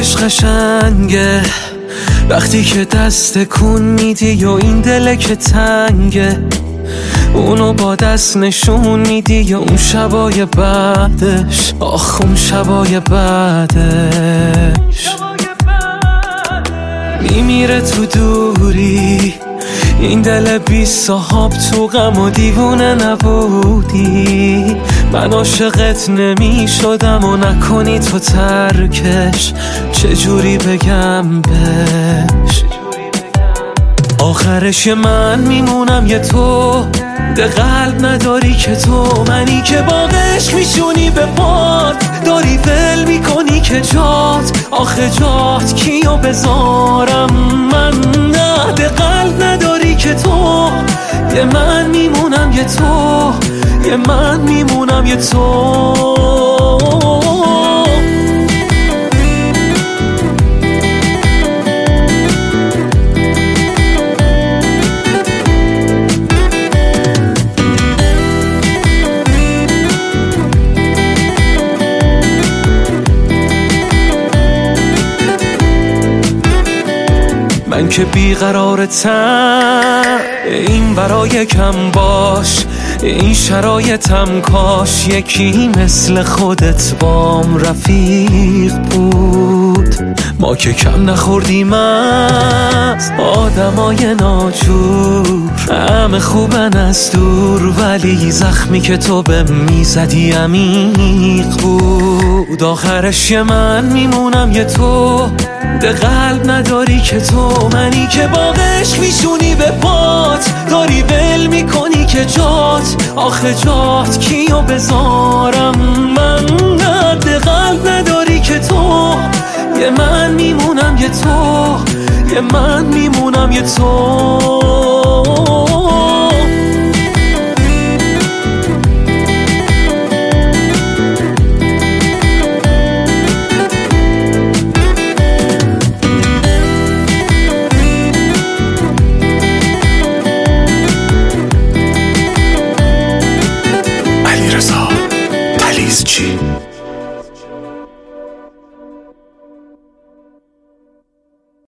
عشق قشنگه وقتی که دست کن میدی و این دل که تنگه، اونو با دست نشون میدی یا اون شبای بعدش، آخ اون شبای بعدش میمیره تو دوری. این دل بی صاحب تو غم و دیوونه نبودی، من عاشقت نمی شدم و نکنی تو ترکش، چجوری بگم بهش. آخرش من میمونم یه تو، ده قلب نداری که تو، منی که با عشق میشونی به باد، داری ول میکنی که جات، آخه جات کیو بذارم من. نه ده قلب نداری که تو، یه من میمونم یه تو، یه من میمونم یه تو. من که بیقرارتم، این برای کم باش، این شرایطم کاش یکی مثل خودت بام رفیق بود. ما که کم نخوردیم از آدمای ناجور، همه خوبن از دور، ولی زخمی که تو به میزدی عمیق بود. آخرش یه من میمونم یه تو، ده قلب نداری که تو، منی که با عشق میشونی به پات، داری ول میکنی که جات، آخه جات کیو بذارم من. نه ده قلب نداری که تو، یه من میمونم یه تو، یه من میمونم یه تو.